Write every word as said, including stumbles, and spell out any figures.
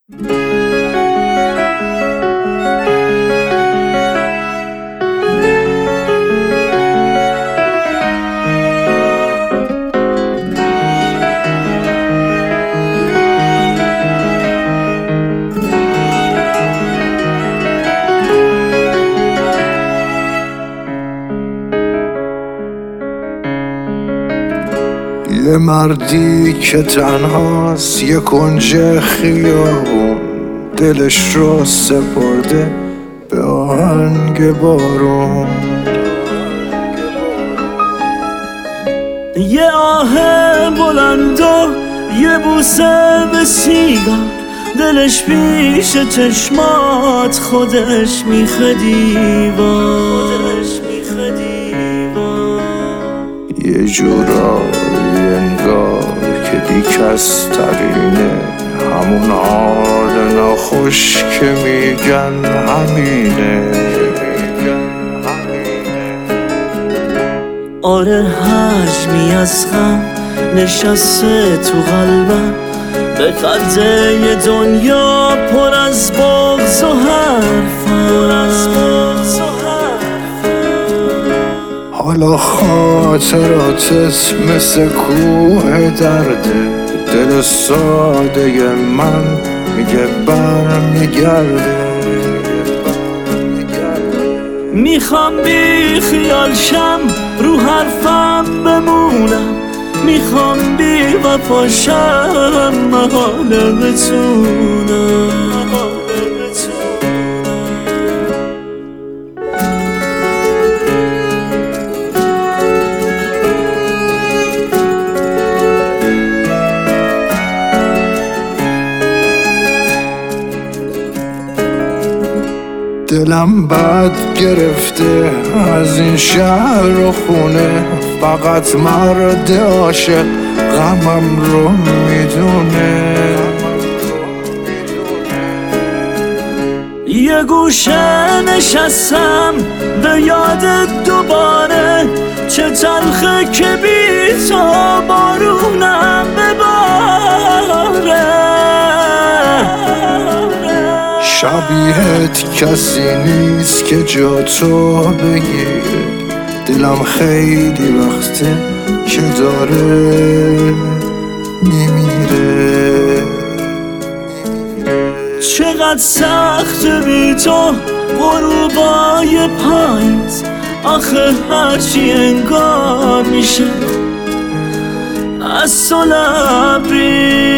یه مردی که تنهاست یه کنج خیابون، دلش رو سپرده به آهنگ بارون. یه آه بلند و یه بوسه به سیگار، دلش پیش چشمات خودش میخه دیوار. یه جورایی انگار که بیکس ترینه، همون حال ناخوش که میگن همینه. آره حجمی از غم نشسته تو قلبم، به قدر یه دنیا پر از بغض و حرفم. حالا خاطراتت مثل کوه درده، دل ساده من میگه برمیگرده. میخوام بی خیال شم رو حرفم بمونم، میخوام بی وفاشم محاله بتونم. دلم بد گرفته از این شهر و خونه، فقط مرد عاشق غمم رو میدونه. یه گوشه نشستم به یادت دوباره، چه تلخه که بی تو بارونم بباره. شبیهت کسی نیست که جا تو بگیره، دلم خیلی وقته که داره میمیره. چقدر سخت بی تو غروبای پاییز، آخه هرچی انگار میشه از تو لبریز.